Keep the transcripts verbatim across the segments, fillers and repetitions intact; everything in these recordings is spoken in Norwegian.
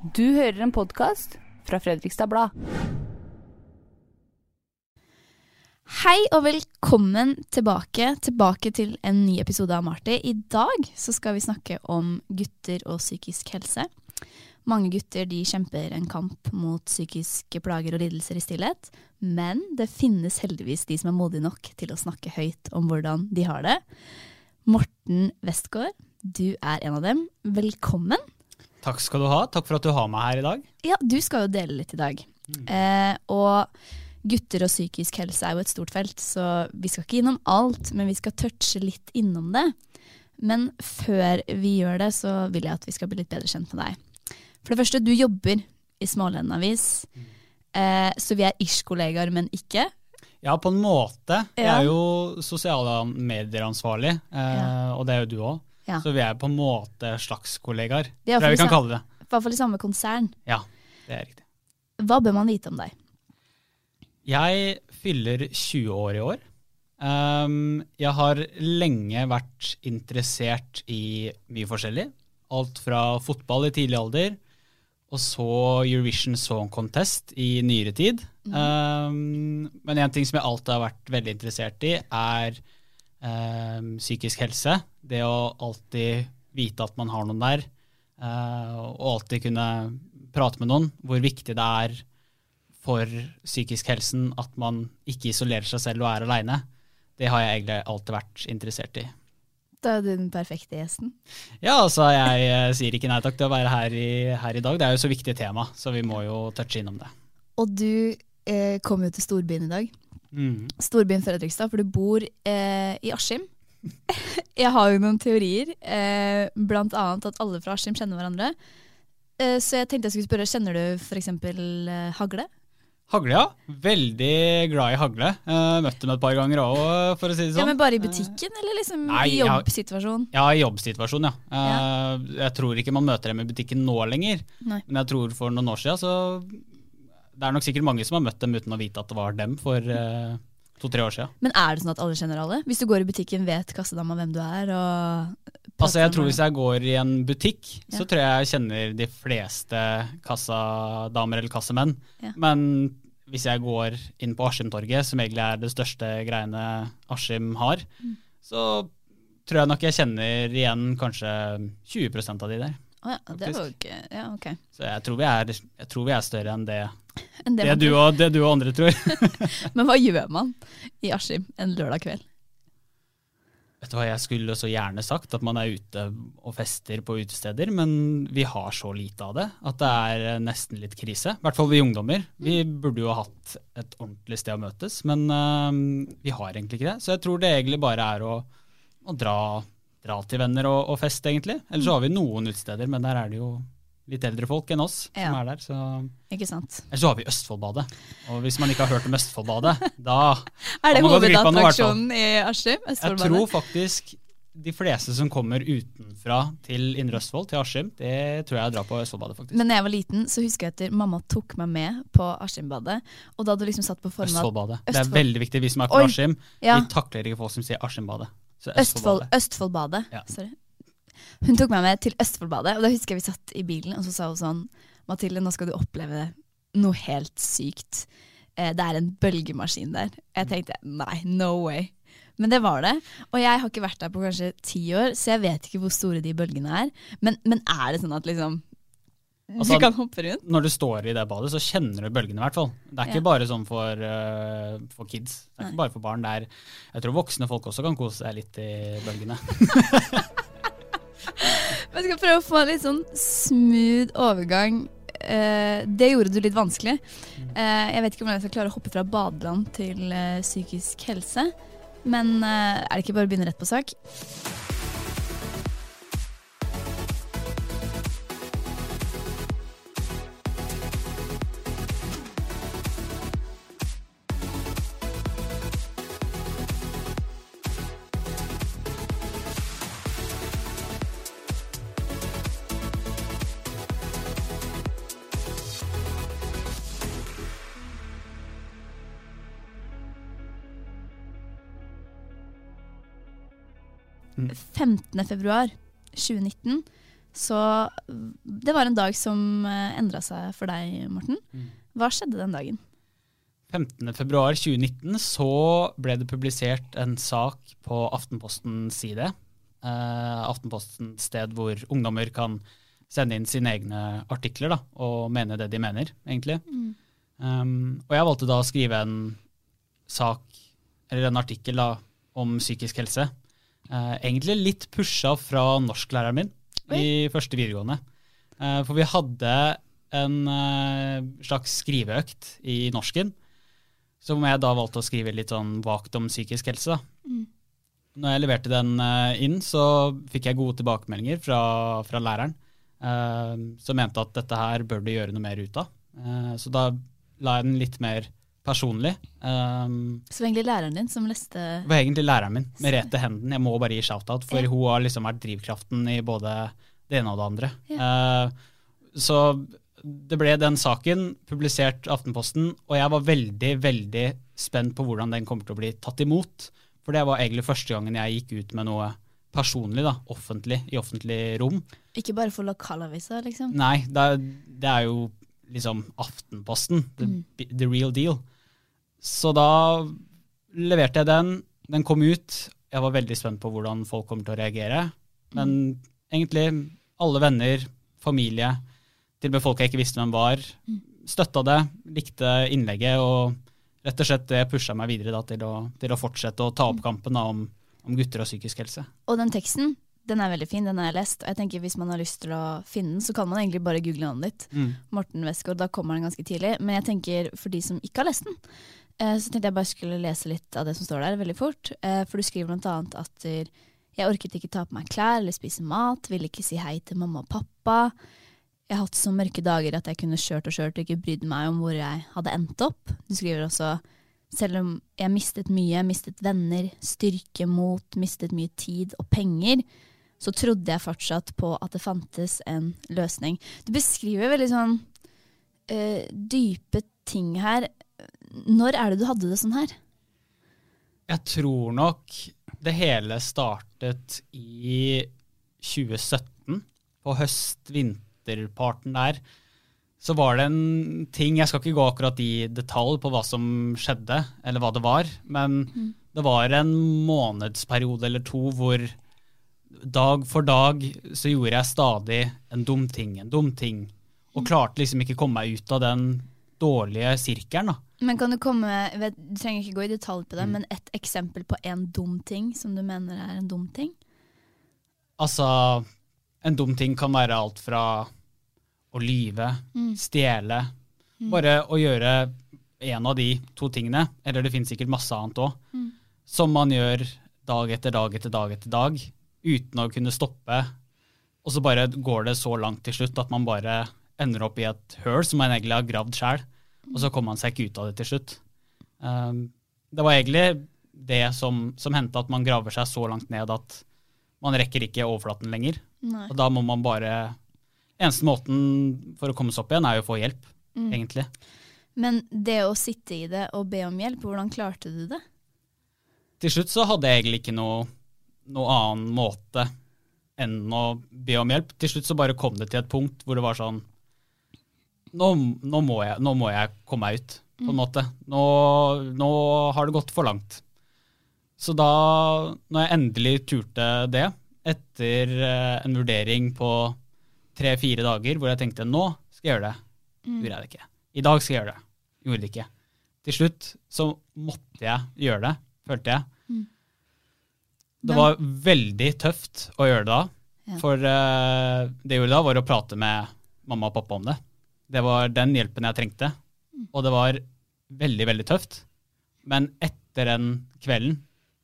Du hører en podcast fra Fredrikstad Blad. Hei og velkommen tilbake, tilbake til en ny episode av Marty. I dag så skal vi snakke om gutter og psykisk helse. Mange gutter de kjemper en kamp mot psykiske plager og lidelser i stillhet, men det finnes heldigvis de som er modige nok til å snakke høyt om hvordan de har det. Morten Westgård, du er en av dem. Velkommen. Takk skal du ha. Takk for at du har meg her i dag. Ja, du skal jo dele litt i dag. Mm. Eh, og gutter og psykisk helse er jo et stort felt, så vi skal ikke innom alt, men vi skal touche litt innom det. Men før vi gjør det, så vil jeg at vi skal bli litt bedre kjent med deg. For det første, du jobber i Smålenden Avis, mm. eh, så vi er ish-kollegaer, men ikke. Ja, på en måte. Ja. Jeg er jo sosiale medieransvarlig, eh, ja. Og det er jo du også. Ja. Så vi er på en måte slags kollegaer, det tror jeg vi kan kalle det. I hvert fall i samme konsern. Ja, det er riktig. Hva bør man vite om deg? Jeg fyller tjue år i år. Um, jeg har lenge vært interessert i mye forskjellig. Alt fra fotball i tidlig alder, og så Eurovision Song Contest i nyere tid. Mm. Um, men en ting som jeg alltid har vært veldig interessert i er um, psykisk helse. Det å alltid vite at man har noen der, uh, og alltid kunne prate med noen, hvor viktig det er for psykisk helsen at man ikke isolerer seg selv og er alene. Det har jeg egentlig alltid vært interessert i. Da er du den perfekte gjesten. Ja, altså jeg eh, sier ikke nei takk til å være her i, her i dag. Det er jo så viktig tema, så vi må jo touche innom det. Og du eh, kom jo til storbyen i dag. Mm. Storbyen Fredrikstad, for du bor eh, i Askim. Jeg har jo noen teorier, eh, blant annet at alle fra Askim kjenner hverandre. Eh, så jeg tenkte jeg skulle spørre, kjenner du for eksempel eh, Hagle? Hagle, ja. Veldig glad i Hagle. Uh, møtte dem et par ganger også, for å si det sånn. Ja, men bare i butikken, eller liksom Nei, i jobbsituasjon? Ja, i jobbsituasjon, ja. Uh, ja. Jeg tror ikke man møter dem i butikken nå lenger. Nei. Men jeg tror for noen år siden, så det er nok sikkert mange som har møtt dem uten å vite at det var dem for uh, to-tre år siden. Men er det sånn at alle kjenner alle? Hvis du går i butikken, vet kassedama hvem du er? Og altså, jeg tror hvis jeg går i en butikk, ja. Så tror jeg jeg kjenner de fleste kassadamer eller kassemenn. Ja. Men hvis jeg går inn på Askimtorget, som egentlig er det største greiene Askim har, mm. så tror jeg nok jeg kjenner igjen kanskje tjue prosent av de der. Oh ja, det var jo ikke, ja, ok. Så jeg tror vi er, jeg tror vi er større enn det, enn det, det, du og, det du og andre tror. Men hva gjør man i Askim en lørdag kveld? Vet du hva, jeg skulle så gjerne sagt at man er ute og fester på utesteder, men vi har så lite av det, at det er nesten litt krise. I hvert fall vi ungdommer. Vi burde jo ha hatt et ordentlig sted å møtes, men uh, vi har egentlig ikke det. Så jeg tror det egentlig bare er å, å dra, dra til venner og, og fest, egentlig. Ellers så har vi noen utesteder, men der er det jo litt eldre folk enn oss ja. Som er der. Så. Ikke sant. Ellers så har vi Østfoldbadet. Og hvis man ikke har hørt om Østfoldbadet, da er det hovedattraksjonen i Askim? Jeg tror faktisk de fleste som kommer utenfra til Indre Østfold, til Askim, det tror jeg drar på Østfoldbadet faktisk. Men når jeg var liten, så husker jeg at mamma tok meg med på Askimbadet, og da hadde du liksom satt på formen Østfoldbadet. Østfold. Det er veldig viktig, vi som er fra Askim. Ja. Vi takler ikke folk som sier Askimbadet. Østfold, Østfoldbadet, ja. Sorry. Hun tok meg med til Østfoldbadet, og da husker jeg vi satt i bilen, og så sa hun sånn, Mathilde, nå skal du oppleve noe helt sykt. Eh, det er en bølgemaskin der. Jeg tenkte, nei, no way. Men det var det, og jeg har ikke vært der på kanskje ti år, så jeg vet ikke hvor store de bølgene er. Men, men er det sånn at liksom, altså, du kan hoppe rundt? Når du står i det badet, så kjenner du bølgene i hvert fall. Det er ikke ja. Bare sånn for, uh, for kids. Det er nei. Ikke bare for barn. Det er, jeg tror voksne folk også kan kose seg litt i bølgene. Jeg skal prøve å få en litt sånn smooth overgang. Eh, det gjorde du litt vanskelig. Eh, jeg vet ikke om jeg skal klare å hoppe fra badeland til eh, psykisk helse, men eh, er det ikke bare å begynne rett på sak? femtende februar tjue nitten Så det var en dag som endret seg for deg, Morten. Mm. Hva skjedde den dagen? femtende februar tjue nitten så ble det publisert en sak på Aftenpostens side. Uh, Aftenpostens sted hvor ungdommer kan sende inn sine egne artikler da, og mene det de mener, egentlig. Mm. Um, og jeg valgte da å skrive en sak, eller en artikkel da, om psykisk helse. Uh, egentlig litt pusha fra norsklæreren min Oi. I første videregående. Uh, for vi hadde en uh, slags skriveøkt i norsken, som jeg da valgte å skrive litt sånn vagt om psykisk helse. Mm. Når jeg leverte den uh, inn, så fikk jeg gode tilbakemeldinger fra, fra læreren, uh, som mente at dette her bør du gjøre noe mer ut av. Uh, så da la jeg den litt mer personlig. Um, så egentlig læreren din som leste? Det var egentlig læreren min, Merete Henden. Jeg må bare gi shoutout, for ja. Hun har liksom vært drivkraften i både det ene og det andre. Ja. Uh, så det ble den saken, publisert Aftenposten, og jeg var veldig, veldig spent på hvordan den kommer til å bli tatt imot. For det var egentlig første gangen jeg gikk ut med noe personlig, da, offentlig, i offentlig rom. Ikke bare for lokalavisa, liksom? Nei, det er, det er jo liksom Aftenposten, the, mm. the real deal. Så da leverte jeg den, den kom ut, jeg var veldig spent på hvordan folk kommer til å reagere, men mm. egentlig alle venner, familie, til og med folk jeg ikke visste hvem var, støtta det, likte innlegget, og rett og slett det pusha meg videre da, til, å, til å fortsette å ta opp kampen da, om, om gutter og psykisk helse. Og den teksten, den er veldig fin, den har jeg lest, og jeg tenker hvis man har lyst til å finne den, så kan man egentlig bare google navnet ditt. Mm. Morten Westgård, da kommer den ganske tidlig, men jeg tenker for de som ikke har lest den, eh, så tenkte jeg bare skulle lese litt av det som står der veldig fort, eh, for du skriver blant annet at jeg orket ikke ta på meg klær eller spise mat, ville ikke si hei til mamma og pappa. Jeg har hatt så mørke dager at jeg kunne kjørt og kjørt og ikke brydde meg om hvor jeg hadde endt opp. Du skriver også, selv om jeg mistet mye, mistet venner, styrke, mot, mistet mye tid og penger, så trodde jeg fortsatt på at det fantes en løsning. Du beskriver veldig sånn uh, dype ting her. Når er det du hadde det sånn her? Jeg tror nok det hele startet i tjue sytten, på høst-vinterparten der. Så var det en ting, jeg skal ikke gå akkurat i detalj på hva som skjedde, eller hva det var, men mm. det var en månedsperiode eller to hvor dag for dag så gjorde jeg stadig en dum ting, en dum ting, og klarte liksom ikke komme meg ut av den dårlige sirkelen da. Men kan du komme, vet, du trenger ikke gå i detalj på det, mm. men et eksempel på en dum ting som du mener er en dum ting? Altså, en dum ting kan være alt fra å lyve, mm. stjele, mm. bare å gjøre en av de to tingene, eller det finnes sikkert masse annet også, mm. som man gjør dag etter dag etter dag etter dag, uten å kunne stoppe, og så bare går det så langt til slutt at man bare ender opp i et høl som man egentlig har gravd selv, og så kommer man seg ikke ut av det til slutt. Um, det var egentlig det som, som hendte at man graver seg så langt ned at man rekker ikke overflaten lenger. Nei. Og da må man bare, eneste måten for å komme seg opp igjen er jo å få hjelp, mm. egentlig. Men det å sitte i det og be om hjelp, hvordan klarte du det? Til slutt så hadde jeg egentlig ikke noe, noe annen måte enn å be om hjelp. Til slutt så bare kom det til et punkt hvor det var sånn, Nå, nå, må jeg, nå må jeg komme meg ut, på en måte. Nå, nå har det gått for langt. Så da, når jeg endelig turte det, etter en vurdering på tre-fire dager, hvor jeg tenkte, nå skal jeg gjøre det, mm. gjorde jeg det ikke. I dag skal jeg gjøre det, gjorde det ikke. Til slutt så måtte jeg gjøre det, følte jeg. Mm. Det var veldig tøft å gjøre det da, ja. For uh, det jeg gjorde da var å prate med mamma og pappa om det. Det var den hjelpen jeg trengte, og det var veldig, veldig tøft. Men etter den kvelden,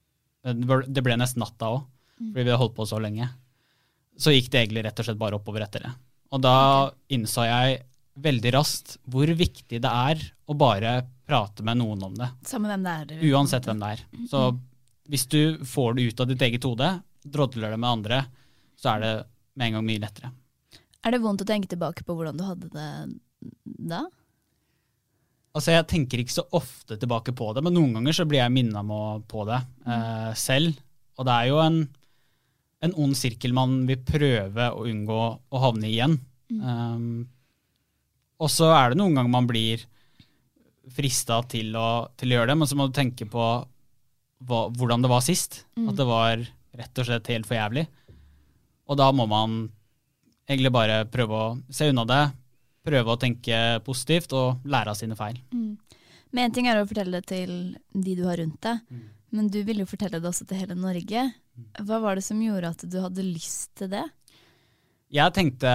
det ble nesten natta også, fordi vi hadde holdt på så lenge, så gikk det egentlig rett og slett bare oppover etter det. Og da innså jeg veldig raskt hvor viktig det er å bare prate med noen om det. Samme hvem det er. Uansett hvem det er. Så hvis du får det ut av ditt eget hode, drodler det med andre, så er det med en gang mye lettere. Er det vondt å tenke tilbake på hvordan du hadde det da? Altså, jeg tenker ikke så ofte tilbake på det, men noen ganger så blir jeg minnet på det eh, selv. Og det er jo en, en ond sirkel man vil prøve å unngå å havne i igjen. Mm. Um, og så er det noen ganger man blir fristet til å, til å gjøre det, men så må du tenke på hva, hvordan det var sist. Mm. At det var rett og slett helt for jævlig. Og da må man egentlig bare prøve å se unna det, prøve å tenke positivt og lære av sine feil. Mm. Men en ting er å fortelle det til de du har rundt deg, mm. men du vil jo fortelle det også til hele Norge. Hva var det som gjorde at du hadde lyst til det? Jeg tenkte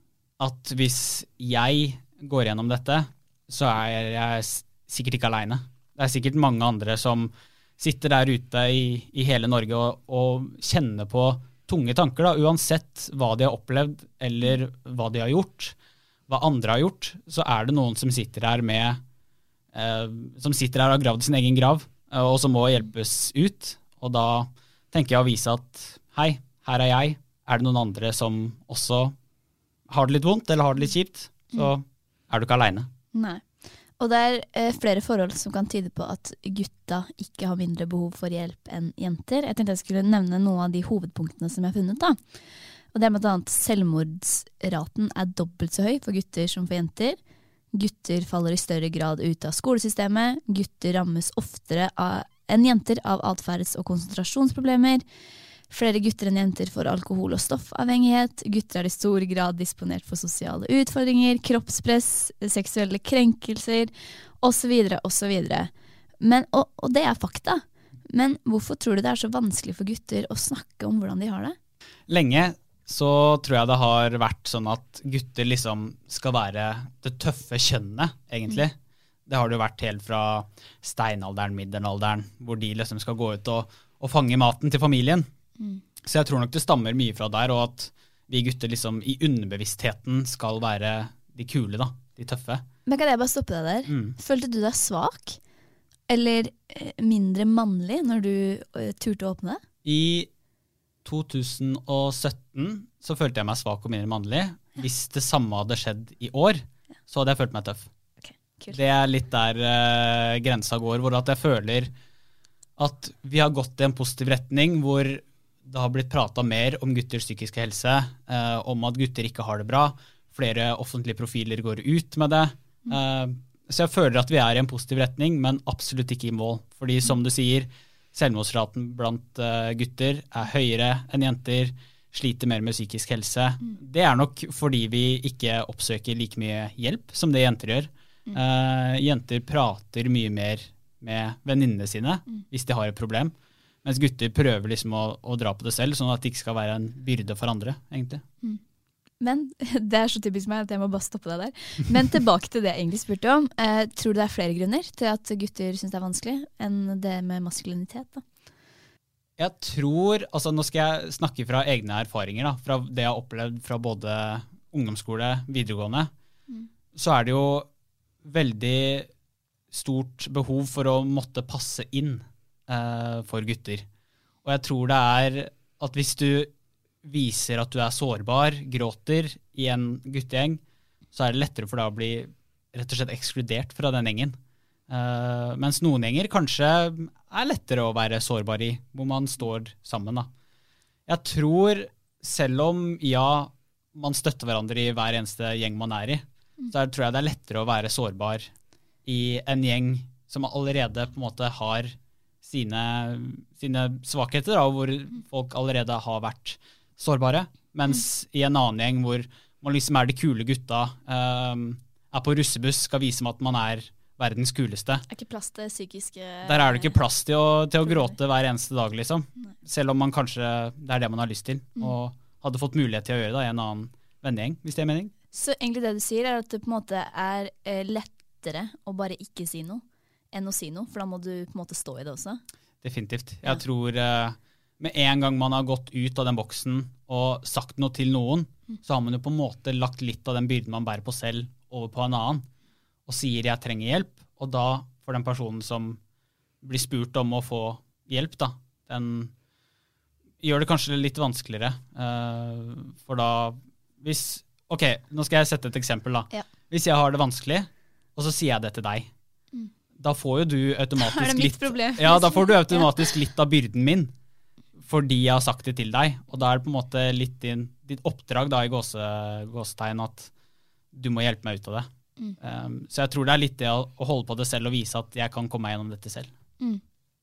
at hvis jeg går gjennom dette, så er jeg sikkert ikke alene. Det er sikkert mange andre som sitter der ute i, i hele Norge og, og kjenner på tunge tanker, da, uansett hva de har opplevd eller hva de har gjort, hva andre har gjort, så er det noen som sitter her med, eh, som sitter her og har gravd sin egen grav, eh, og som må hjelpes ut. Og da tenker jeg å vise at hei, her er jeg. Er det noen andre som også har det litt vondt eller har det litt kjipt, så mm. er du ikke alene. Nei. Og det er eh, flere forhold som kan tyde på at gutta ikke har mindre behov for hjelp enn jenter. Jeg tenkte jeg skulle nevne noen av de hovedpunktene som jeg har funnet da. Og det er blant annet selvmordsraten er dobbelt så høy for gutter som for jenter. Gutter faller i større grad ut av skolesystemet. Gutter rammes oftere av, enn jenter av atferds- og konsentrasjonsproblemer. Flere gutter enn jenter får alkohol- og stoffavhengighet. Gutter er i stor grad disponert for sosiale utfordringer, kroppspress, seksuelle krenkelser, og så videre, og så videre. Men, og, og det er fakta. Men hvorfor tror du det er så vanskelig for gutter å snakke om hvordan de har det? Lenge så tror jeg det har vært sånn at gutter liksom skal være det tøffe kjønnet, egentlig. Mm. Det har det jo vært helt fra steinalderen, middelalderen, hvor de liksom skal gå ut og, og fange maten til familien. Mm. Så jeg tror nok det stammer mye fra der, og at vi gutter liksom i underbevisstheten skal være de kule, da, de tøffe. Men kan jeg bare stoppe deg der? Mm. Følte du deg svak? Eller eh, mindre mannlig når du eh, turte å åpne det? I to tusen og sytten så følte jeg meg svak og mindre mannlig. Ja. Hvis det samme hadde skjedd i år, så hadde jeg følt meg tøff. Okay, kult. Det er litt der eh, grensa går, hvor at jeg føler at vi har gått i en positiv retning, hvor det har blitt pratet mer om gutters psykiske helse, eh, om at gutter ikke har det bra. Flere offentlige profiler går ut med det. Mm. Eh, så jeg føler at vi er i en positiv retning, men absolutt ikke i mål. Fordi som du sier, selvmordsraten blant eh, gutter er høyere enn jenter, sliter mer med psykisk helse. Mm. Det er nok fordi vi ikke oppsøker like mye hjelp som det jenter gjør. Mm. Eh, jenter prater mye mer med venninnene sine mm. hvis de har et problem. Mens gutter prøver liksom å, å dra på det selv, sånn at det ikke skal være en byrde for andre, egentlig. Mm. Men det er så typisk meg at jeg må bare stoppe deg der. Men tilbake til det jeg egentlig spurte om. Eh, tror du det er flere grunner til at gutter synes det er vanskelig enn det med maskulinitet? Da? Jeg tror, altså nå skal jeg snakke fra egne erfaringer, da, fra det jeg har opplevd fra både ungdomsskole, videregående, mm. så er det jo veldig stort behov for å måtte passe inn for gutter. Og jeg tror det er at hvis du viser at du er sårbar, gråter i en guttegjeng, så er det lettere for deg å bli rett og slett ekskludert fra den gjengen. Uh, mens noen gjenger kanskje er lettere å være sårbar i, hvor man står sammen. Da. Jeg tror, selv om ja, man støtter hverandre i hver eneste gjeng man er i, mm. så tror jeg det er lettere å være sårbar i en gjeng som allerede på en måte har Sine, sine svakheter, da, hvor folk allerede har vært sårbare, mens mm. i en annen gjeng hvor man liksom er de kule gutta, um, er på russebuss, skal vise med at man er verdens kuleste. Er ikke plass til psykiske... Der er det ikke plass til å, til å gråte hver eneste dag, liksom. Nei. Selv om man kanskje, det er det man har lyst til, mm. og hadde fått mulighet til å gjøre det i en annen vennegjeng, hvis det er mening. Så egentlig det du sier er at det på en måte er eh, lettere å bare ikke si noe, enn å si noe, for da må du på en måte stå i det også. Definitivt. Jeg ja. tror eh, med en gang man har gått ut av den boksen og sagt noe til noen, mm. så har man jo på en måte lagt litt av den byrden man bærer på selv over på en annen, og sier jeg trenger hjelp, og da for den personen som blir spurt om å få hjelp, da, den gjør det kanskje litt vanskeligere. Eh, for da, hvis, ok, nå skal jeg sette et eksempel da. Ja. Hvis jeg har det vanskelig, og så sier jeg det til deg, mm. da får jo du automatisk litt, ja, da får du automatisk litt av byrden min. fordi jeg har sagt det til deg, og da er det på en måte litt din, ditt oppdrag da, i gåse, gåsetegn at du må hjelpe meg ut av det. Mm. Um, så jeg tror det er litt det å, å holde på det selv og vise at jeg kan komme meg gjennom dette selv. Mm.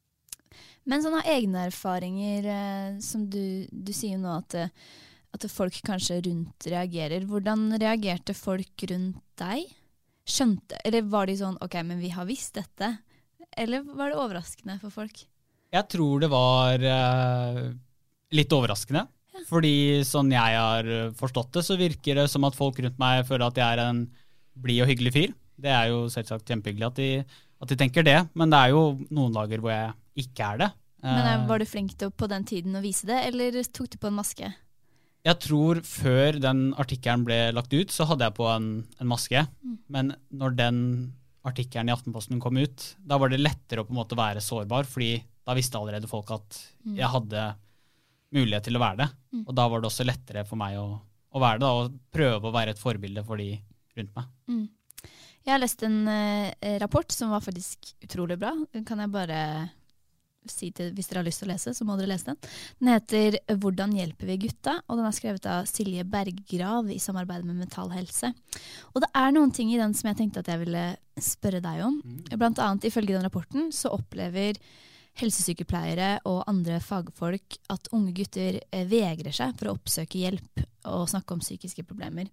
Men sånne egne erfaringer, eh, som du, du sier nå at, at folk kanskje rundt reagerer. Hvordan reagerte folk rundt deg? Skjønte, eller var de sånn, ok, men vi har visst dette? Eller var det overraskende for folk? Jeg tror det var eh, litt overraskende. Ja. Fordi sånn jeg har forstått det, så virker det som at folk rundt meg føler at jeg er en blid og hyggelig fyr. Det er jo selvsagt kjempehyggelig at de, at de tenker det, men det er jo noen dager hvor jeg ikke er det. Men var du flink til på den tiden å vise det, eller tok du på en maske? Jeg tror før den artikkelen ble lagt ut, så hadde jeg på en, en maske. Mm. Men når den artikkelen i Aftenposten kom ut, da var det lettere å på en måte være sårbar, fordi da visste allerede folk at jeg hadde mulighet til å være det. Mm. Og da var det også lettere for meg å, å være det, da, og prøve å være et forbilde for de rundt meg. Mm. Jeg har lest en eh, rapport som var faktisk utrolig bra. Den kan jeg bare si til, hvis dere har lyst til å lese, så må dere lese den. Den heter «Hvordan hjelper vi gutta?», og den er skrevet av Silje Berggrav i samarbeid med Mental Helse. Og det er noen ting i den som jeg tenkte at jeg ville spørre deg om. Blant annet, ifølge den rapporten, så opplever helsesykepleiere og andre fagfolk at unge gutter vegrer seg for å oppsøke hjelp og snakke om psykiske problemer.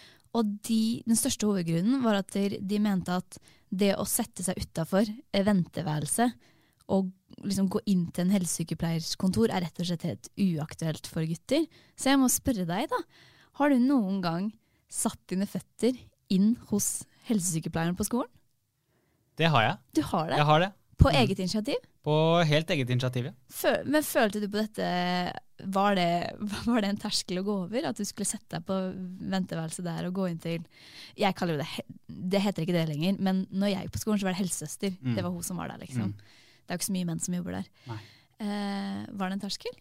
Og de, den største hovedgrunnen var at de, de mente at det å sette seg utenfor venteværelse og liksom gå inn til en helsesykepleiers kontor er rett og slett helt uaktuelt for gutter. Så jeg må spørre deg da, har du noen gang satt dine føtter inn hos helsesykepleieren på skolen? Det har jeg. Du har det? Jeg har det. På mm. eget initiativ? På helt eget initiativ, ja. Føl, men følte du på dette, var det, var det en terskel å gå over? At du skulle sette deg på venteværelse der og gå inn til, jeg kaller det, det heter ikke det lenger, men når jeg gikk på skolen så var det helsesøster. Mm. Det var hun som var der liksom. Mm. Det er jo ikke så mye menn som jobber der. Eh, var det en terskel?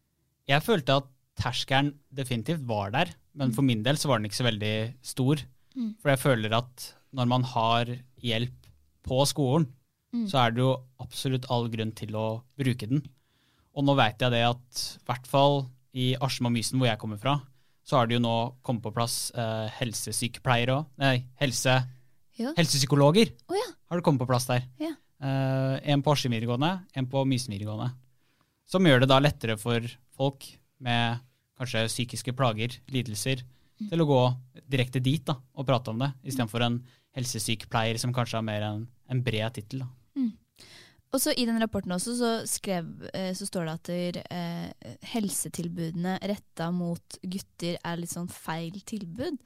Jeg følte at terskelen definitivt var der, men mm. for min del så var den ikke så veldig stor. Mm. For jeg føler at når man har hjelp på skolen, mm. så er det jo absolutt all grunn til å bruke den. Og nå vet jeg det at i hvert fall i Askim og Mysen, hvor jeg kommer fra, så har det jo nå kommet på plass eh, helsesykepleiere og, nei, helse, ja. helsepsykologer. Oh, ja. Har det kommet på plass der. Ja. Uh, en på Askim videregående, en på Mysen videregående. Som gjør det da lettere for folk med kanskje psykiske plager, lidelser, mm. til å gå direkte dit da, og prate om det, i stedet for en helsesykepleier som kanskje har mer en, en bred titel. Mm. Og så i den rapporten også så, skrev, eh, så står det at der, eh, helsetilbudene rettet mot gutter er litt sånn feil tilbud.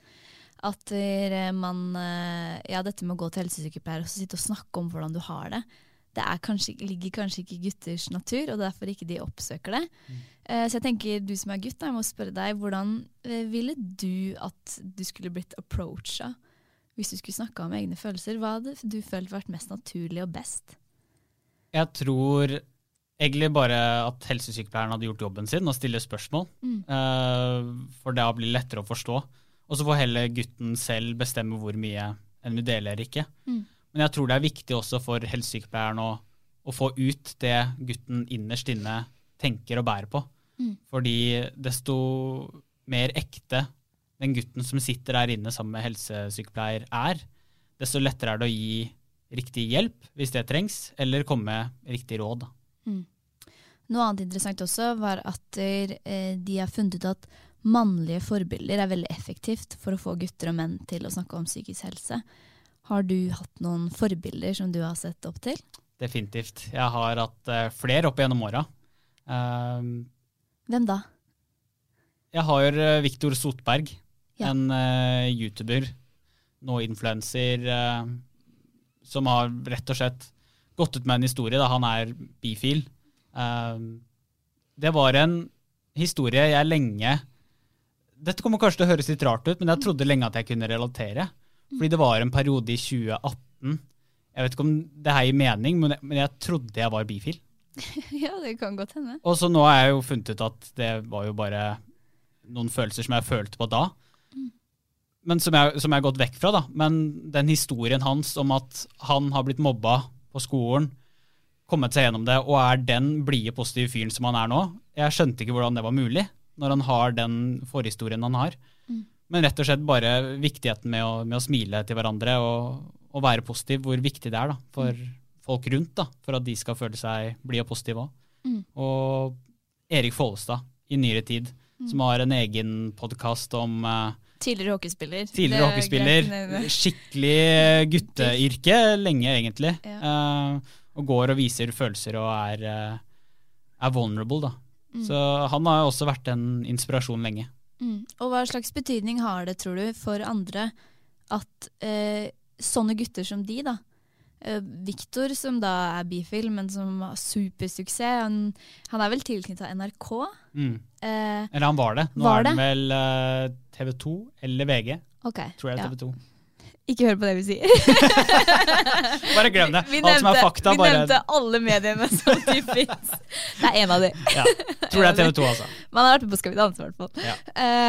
At man, ja, dette med å gå til helsesykepleier og sitte og snakke om hvordan du har det, det er kanskje, ligger kanskje ikke i gutters natur, og derfor ikke de oppsøker det. Mm. Så jeg tenker, du som er gutt, jeg må spørre deg, hvordan ville du at du skulle blitt approachet hvis du skulle snakke om egne følelser? Hva hadde du følt vært mest naturlig og best? Jeg tror egentlig bare at helsesykepleieren hadde gjort jobben sin og stille spørsmål, mm. for det blir lettere å forstå. Og så får heller gutten selv bestemme hvor mye en vil dele eller ikke. Mm. Men jeg tror det er viktig også for helsesykepleieren å, å få ut det gutten innerst inne tenker og bærer på. Mm. Fordi desto mer ekte den gutten som sitter der inne sammen med helsesykepleier er, desto lettere er det å gi riktig hjelp hvis det trengs, eller komme med riktig råd. Mm. Noe annet interessant også var at de har funnet ut at mannlige forbilder er veldig effektivt for å få gutter og menn til å snakke om psykisk helse. Har du hatt noen forbilder som du har sett opp til? Definitivt. Jeg har hatt uh, flere opp gjennom åra. Um, Hvem da? Jeg har uh, Viktor Sotberg, ja. en uh, YouTuber, nå influencer, uh, som har rett og slett gått ut med en historie da han er bifil. Um, det var en historie jeg lenge Dette kommer kanskje til å høres litt rart ut, men jeg trodde lenge at jeg kunne relatere. Fordi det var en periode i tjue atten. Jeg vet ikke om det her gir mening, men jeg, men jeg trodde jeg var bifil. Ja, det kan godt hende. Og så nå har jeg jo funnet ut at det var jo bare noen følelser som jeg følte på da. Men som jeg, som jeg har gått vekk fra da. Men den historien hans om at han har blitt mobba på skolen, kommet seg gjennom det, og er den blide positive fyren som han er nå, jeg skjønte ikke hvordan det var mulig, når han har den forhistorien han har. Mm. Men rett og slett bare viktigheten med å, med å smile til hverandre og, og være positiv, hvor viktig det er da, for mm. folk rundt, da, for at de skal føle seg blide og positive også. Mm. Og Erik Follestad i nyere tid, mm. som har en egen podcast om uh, tidligere hockeyspiller. Tidligere hockeyspiller, skikkelig gutteyrke, lenge egentlig. Ja. Uh, og går og viser følelser og er, uh, er vulnerable da. Mm. Så han har også vært en inspirasjon lenge. Mm. Og hva slags betydning har det, tror du, for andre at uh, sånne gutter som de da, Victor, som da er bifil, men som har supersuksess. Han, han er vel tilknyttet N R K? Mm. Eh, eller han var det. Nå var er det? han vel uh, T V to eller V G. Okay, tror jeg er ja. T V to. Ikke hør på det vi sier. Bare glem det. Vi, vi Alt nevnte, som er fakta. vi bare... nevnte alle mediene som de finnes. Det er en av de. Ja, tror det er T V to, altså. Man har vært med på Skal vi danse, i hvert fall. Ja.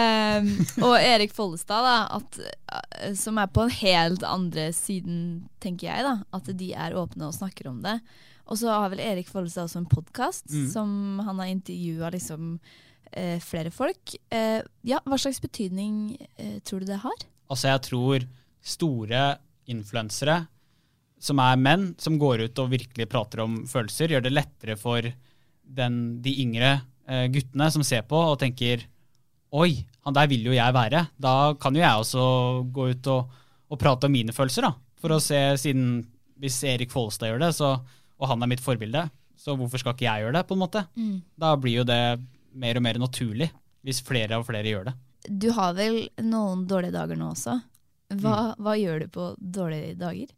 Um, og Erik Follestad, da, at, som er på en helt andre siden, tenker jeg, da, at de er åpne og snakker om det. Og så har vel Erik Follestad også en podcast, mm. som han har intervjuet liksom, eh, flere folk. Eh, ja, hva slags betydning eh, tror du det har? Altså, jeg tror store influensere som er menn, som går ut og virkelig prater om følelser, gjør det lettere for den, de yngre eh, guttene som ser på og tenker, oi, han der vil jo jeg være. Da kan jo jeg også gå ut og, og prate om mine følelser, da. For å se, siden hvis Erik Follestad gjør det, så, og han er mitt forbilde, så hvorfor skal ikke jeg gjøre det, på en måte? Mm. Da blir jo det mer og mer naturlig, hvis flere og flere gjør det. Du har vel noen dårlige dager nå også? Hva, mm. hva gjør du på dårlige dager?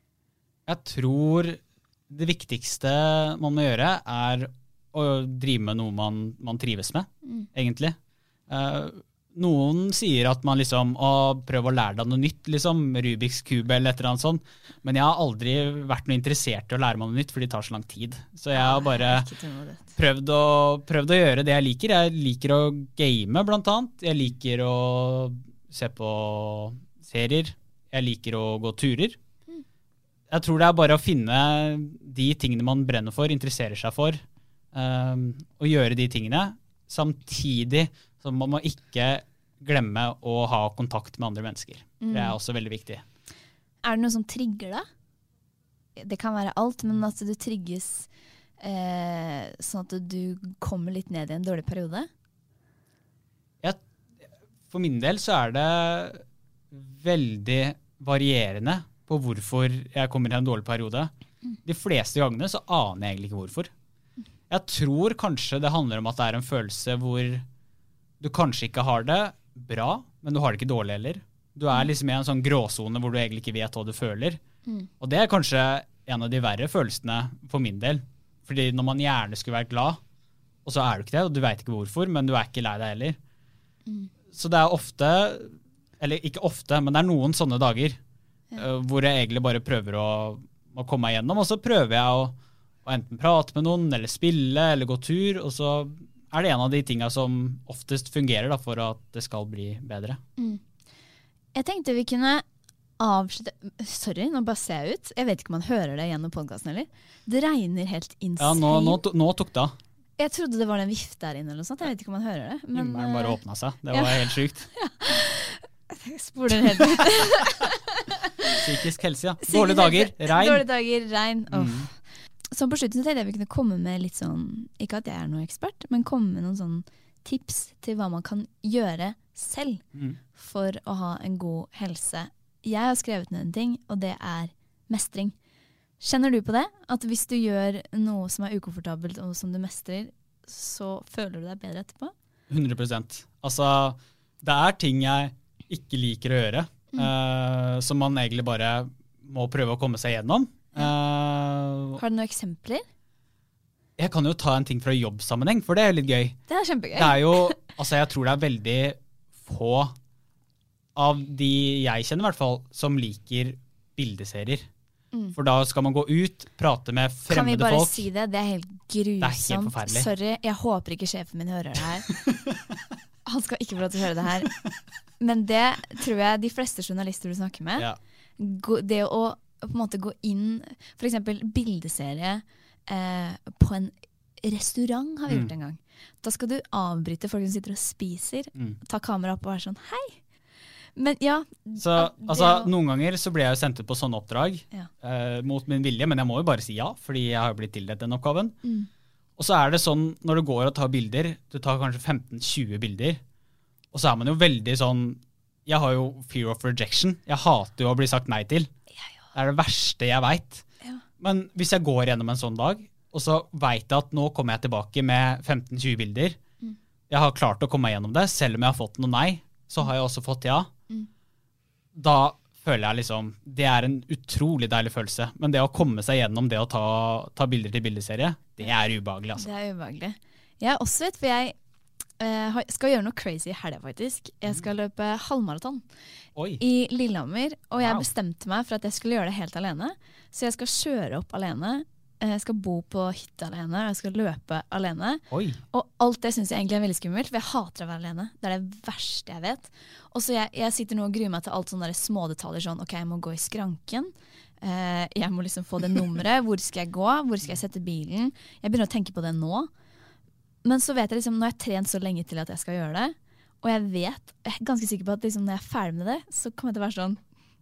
Jeg tror det viktigste man må gjøre er å drive med noe man, man trives med, mm. egentlig. Uh, noen sier at man liksom å, prøver å lære deg noe nytt, liksom Rubiks kube eller et eller annet sånt, men jeg har aldri vært noe interessert i å lære meg noe nytt, for det tar så lang tid. Så jeg har bare prøvd å, prøvd å gjøre det jeg liker. Jeg liker å game, blant annet. Jeg liker å se på serier. Jeg liker å gå turer. Jeg tror det er bare å finne de tingene man brenner for, interesserer seg for, um, og gjøre de tingene, samtidig som man må ikke glemme å ha kontakt med andre mennesker. Mm. Det er også veldig viktig. Er det noe som trigger deg? Det kan være alt, men at du trigges eh, sånn at du kommer litt ned i en dårlig periode? Ja, for min del så er det veldig varierende på hvorfor jeg kommer i en dårlig periode. De fleste gangene så aner jeg egentlig ikke hvorfor. Jeg tror kanskje det handler om at det er en følelse hvor du kanskje ikke har det bra, men du har det ikke dårlig heller. Du er liksom i en sånn gråzone hvor du egentlig ikke vet hva du føler. Mm. Og det er kanskje en av de verre følelsene for min del. Fordi når man gjerne skulle være glad, og så er du ikke det, og du vet ikke hvorfor, men du er ikke lei deg heller. Mm. Så det er ofte, eller ikke ofte, men det er noen sånne dager, ja. uh, hvor jeg egentlig bare prøver å, å komme meg gjennom, og så prøver jeg å, å enten prate med noen, eller spille, eller gå tur, og så er det en av de tingene som oftest fungerer da, for at det skal bli bedre. Mm. Jeg tenkte vi kunne avslutte... Sorry, nå bare ser jeg ut. Jeg vet ikke om man hører det gjennom podcasten heller. Det regner helt insane. Ja, nå, nå, nå tok det av. Jeg trodde det var en vift der inne eller noe sånt. Jeg vet ikke om man hører det. Men Himmelen bare åpnet seg. Det var ja. helt sykt. Ja. Jeg spoler helt ut. Psykisk helse, ja. Dårlige dager, regn. Dårlige dager, regn. Åh. Mm. Så på slutten så tenkte jeg vi kunne komme med litt sånn, ikke at jeg er noen ekspert, men komme med noen sånn tips til hva man kan gjøre selv mm. for å ha en god helse. Jeg har skrevet ned en ting, og det er mestring. Kjenner du på det? At hvis du gjør noe som er ukomfortabelt og som du mestrer, så føler du deg bedre etterpå? hundre prosent. Altså, det er ting jeg ikke liker å gjøre, mm. uh, som man egentlig bare må prøve å komme seg gjennom. Uh, Har du noen eksempler? Jeg kan jo ta en ting fra jobbsammenheng, for det er litt gøy. Det er kjempegøy. Det er jo, altså jeg tror det er veldig få av de jeg kjenner i hvert fall, som liker bildeserier. Mm. For da skal man gå ut, prate med fremmede folk. Kan vi bare folk. si det? Det er helt grusomt. Det er helt forferdelig. Sorry, jeg håper ikke sjefen min hører det her. Han skal ikke få lov til å høre det her. Men det tror jeg de fleste journalister du snakker med, ja. det å på en måte gå inn, for eksempel bildeserie eh, på en restaurant har vi Mm. gjort en gang. Da skal du avbryte folk som sitter og spiser, Mm. ta kamera opp og være sånn, hei. Men ja. Så at det altså, å- noen ganger så ble jeg jo sendt ut på sånne oppdrag Ja. eh, mot min vilje, men jeg må jo bare si ja, fordi jeg har jo blitt tildelt den oppgaven. Mm. Og så er det sånn, når du går og tar bilder, du tar kanskje femten tjue bilder, og så er man jo veldig sånn, jeg har jo fear of rejection, jeg hater jo å bli sagt nei til. Det er det verste jeg vet. Ja. Men hvis jeg går gjennom en sånn dag, og så vet jeg at nå kommer jeg tilbake med femten tjue bilder, Mm. jeg har klart å komme meg gjennom det, selv om jeg har fått noe nei, så har jeg også fått ja. Mm. Da føler jeg liksom, det er en utrolig deilig følelse, men det å komme seg gjennom det å ta, ta bilder til bildeserie, det er ubehagelig, altså. Det er ubehagelig. Jeg også vet, for jeg eh, har- skal gjøre noe crazy i helga faktisk. Jeg skal løpe halvmaraton Oi. i Lillehammer, og jeg Wow. bestemte meg for at jeg skulle gjøre det helt alene. Så jeg skal kjøre opp alene, eh, jeg skal bo på hytte alene, og jeg skal løpe alene. Oi. Og alt det synes jeg egentlig er veldig skummelt, for jeg hater å være alene. Det er det verste jeg vet. Og så jeg, jeg sitter nå og gruer meg til alt sånne der små detaljer, sånn, ok, jeg må gå i skranken, eh, jeg må liksom få det nummeret, hvor skal jeg gå, hvor skal jeg sette bilen? Jeg begynner å tenke på det nå. Men så vet jeg liksom, nå har jeg trent så lenge til at jeg skal gjøre det, og jeg vet, jeg er ganske sikker på at liksom, når jeg er ferdig med det, så kommer jeg til å være sånn,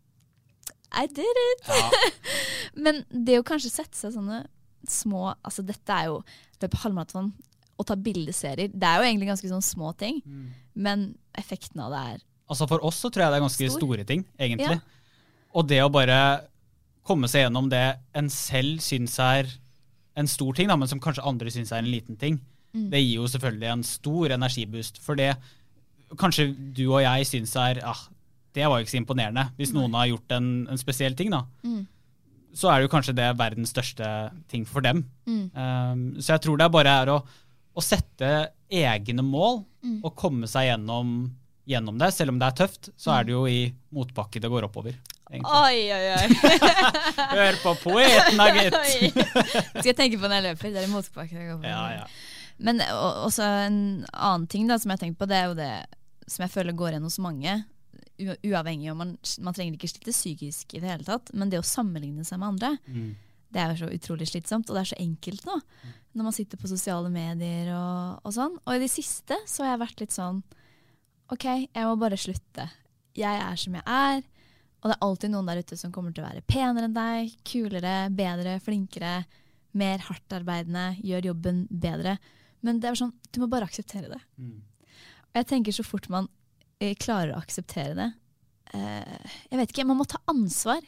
I did it! Ja. Men det å kanskje sette seg sånne små, altså dette er jo løpe halvmaraton og ta bildeserier, det er jo egentlig ganske sånne små ting, Mm. men effekten av det er Altså for oss så tror jeg det er ganske Stor. store ting, egentlig. Ja. Og det å bare komme seg gjennom det en selv syns er en stor ting, da, men som kanskje andre syns er en liten ting, Mm. det gir jo selvfølgelig en stor energiboost. For det kanskje du og jeg syns er ah, det var jo ikke så imponerende. Hvis noen har gjort en, en spesiell ting, da, mm. så er jo kanskje det verdens største ting for dem. Mm. Um, så jeg tror det bare er å, å sette egne mål Mm. og komme seg gjennom, gjennom det. Selv om det er tøft, så er det jo i motbakke det går oppover. egentlig. Oi, oi, oi. Hør på poeten, da, gitt! Oi. Skal jeg tenke på når jeg løper, det er i motbakke det går på. Ja, ja. Men og- også en annen ting da, som jeg har tenkt på, det er jo det som jeg føler går igjen hos mange, u- uavhengig om man, man trenger ikke slite psykisk i det hele tatt, men det å sammenligne seg med andre, Mm. det er jo så utrolig slitsomt, og det er så enkelt nå, når man sitter på sosiale medier og, og sånn. Og i det siste så har jeg vært litt sånn, ok, jeg må bare slutte. Jeg er som jeg er, og det er alltid noen der ute som kommer til å være penere enn deg, kulere, bedre, flinkere, mer hardtarbeidende, gjør jobben bedre. Men det er sånn, du må bare akseptere det. Mm. Og jeg tenker så fort man eh, klarer å akseptere det, eh, jeg vet ikke, man må ta ansvar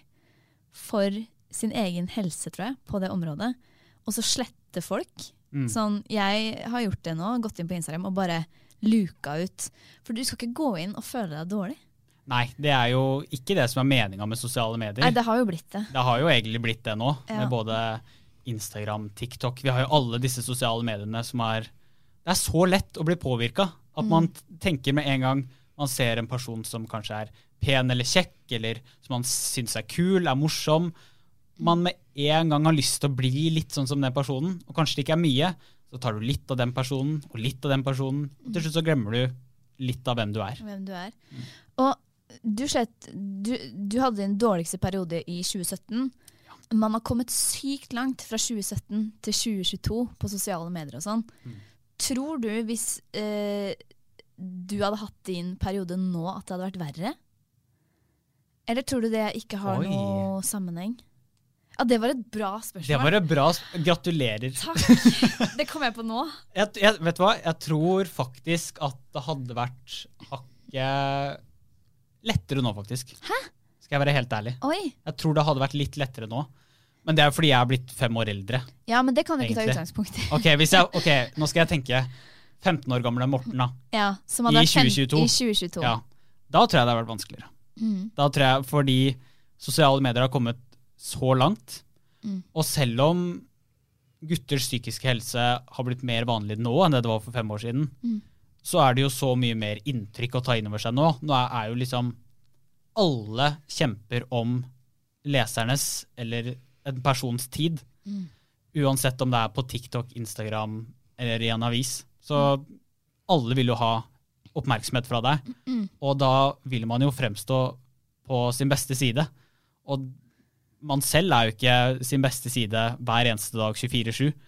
for sin egen helse, tror jeg, på det området. Og så slette folk. Mm. Sånn, jeg har gjort det nå, gått inn på Instagram og bare luka ut. For du skal ikke gå inn og føle deg dårlig. Nei, det er jo ikke det som er meningen med sosiale medier. Nei, det har jo blitt det. Det har jo egentlig blitt det nå, Ja. med både Instagram, TikTok. Vi har jo alle disse sosiale mediene som er Det er så lett å bli påvirka at Mm. man t- tenker med en gang man ser en person som kanskje er pen eller kjekk, eller som man syns er kul, er morsom. Man med en gang har lyst til å bli litt sånn som den personen, og kanskje det ikke er mye, så tar du litt av den personen og litt av den personen, og til slutt så glemmer du litt av hvem du er. Hvem du er. Og du, slett, du, du hadde din dårligste periode i tjue sytten. Man har kommet sykt langt fra tjue sytten til tjue tjueto på sosiale medier og sånn. Mm. Tror du hvis eh, du hadde hatt din periode nå at det hadde vært verre? Eller tror du det ikke har Oi. noe sammenheng? Ja, det var et bra spørsmål. Det var et bra sp- Gratulerer. Takk. Det kom jeg på nå. Jeg, jeg, vet du hva? Jeg tror faktisk at det hadde vært hakket lettere nå, faktisk. Hæ? Skal jeg være helt ærlig. Oi. Jeg tror det hadde vært litt lettere nå. Men det er fordi jeg er blitt fem år eldre. Ja, men det kan du ikke ta Egentlig. utgangspunkt i. Ok, hvis jeg, ok, nå skal jeg tenke femten år gamle Morten da. Ja, som hadde I vært fem- tjue tjueto. I tjue tjueto. Ja. Da tror jeg det har vært vanskeligere. Mm. Da tror jeg, fordi sosiale medier har kommet så langt, Mm. og selv om gutters psykiske helse har blitt mer vanlig nå enn det det var for fem år siden, Mm. så er det jo så mye mer inntrykk å ta inn over seg nå. Nå er, er jo liksom alle kjemper om lesernes eller en persons tid, Mm. uansett om det er på TikTok, Instagram eller i en avis. Så alle vil jo ha oppmerksomhet fra deg, Mm. og da vil man jo fremstå på sin beste side. Og man selv er jo ikke sin beste side hver eneste dag tjuefire sju.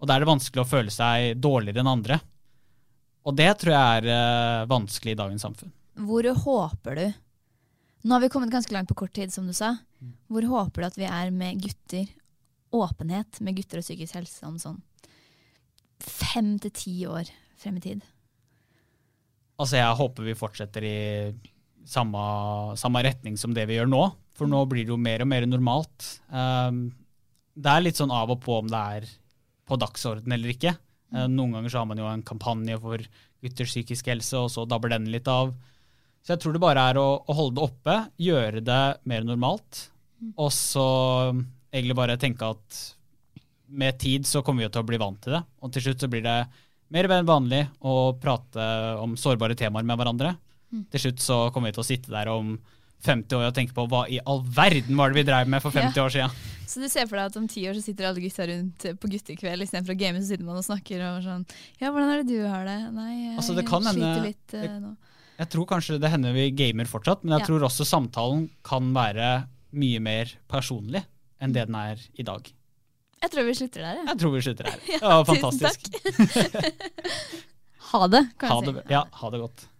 Og da er det vanskelig å føle seg dårligere enn andre. Og det tror jeg er uh, vanskelig i dagens samfunn. Hvor håper du? Nå har vi kommet ganske langt på kort tid, som du sa. Hvor håper du at vi er med gutter, åpenhet med gutter og psykisk helse om sånn fem til ti år frem i tid? Altså jeg håper vi fortsetter i samme, samme retning som det vi gjør nå, for nå blir det jo mer og mer normalt. Um, det er litt sånn av og på om det er på dagsorden eller ikke. Uh, noen ganger så har man jo en kampanje for gutters psykisk helse, og så dabber den litt av. Så jeg tror det bare er å, å holde det oppe, gjøre det mer normalt, og så egentlig bare tenke at med tid så kommer vi til å bli vant til det, og til slutt så blir det mer enn vanlig å prate om sårbare temaer med hverandre. Mm. Til slutt så kommer vi til å sitte der om femti år og tenke på hva i all verden var det vi drev med for femti ja. år siden. Så du ser for deg at om ti år så sitter alle gutta rundt på guttekveld, i stedet for å game så sitter man og snakker og sånn, ja, hvordan er det du har det? Nei, jeg altså, det kan sliter henne, litt uh, nå. Jeg tror kanskje det hender vi gamer fortsatt, men jeg ja. tror også samtalen kan være mye mer personlig enn det den er i dag. Jeg tror vi slutter der. Ja. Jeg tror vi slutter der. Ja, fantastisk. ha det, kan ha jeg si. Det, ja, ha det godt.